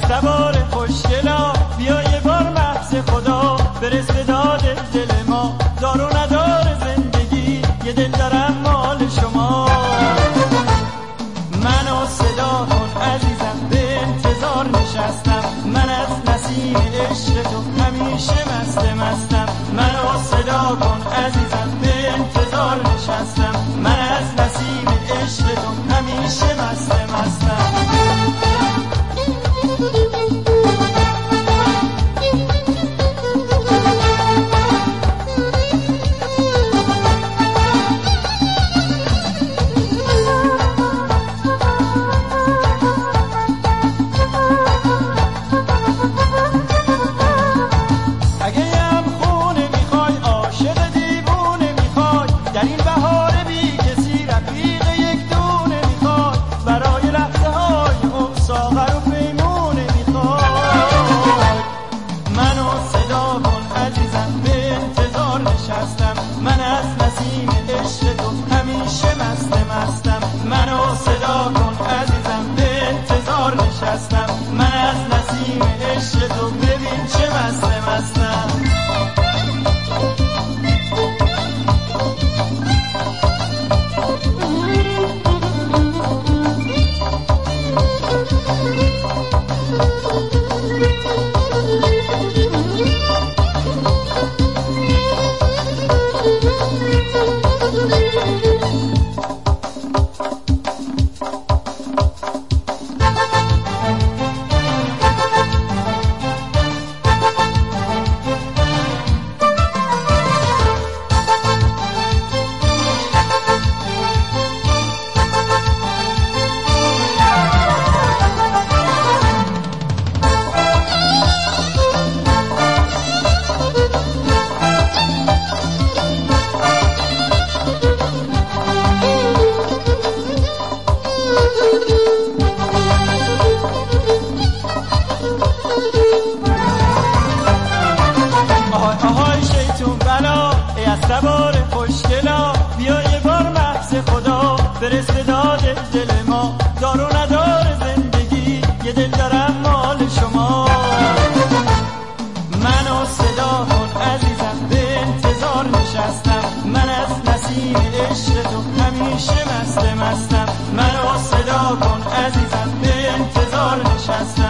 سوار خوشگلا، بیا یه بار محض خدا فرست داد دل ما، دار و ندار زندگی یه دل دارم مال شما. منو صدا کن عزیزم، به انتظار نشستم، من از نسیم عشق تو همیشه مستم. منو صدا کن عزیزم، به انتظار نشستم، من از نسیم عشق تو همیشه مستم. من از نسیم عشق تو همیشه مستم. منو صدا کن عزیزم، به انتظار نشستم، من از نسیم عشق تو ببین چه مستم. سوار خوشگلا، بیا یه بار محض خدا فرست داد دل ما، دار و ندار زندگی یه دل دارم مال شما. منو صدا کن عزیزم، به انتظار نشستم، من از نسیم عشق تو همیشه مستم. منو صدا کن عزیزم، به انتظار نشستم،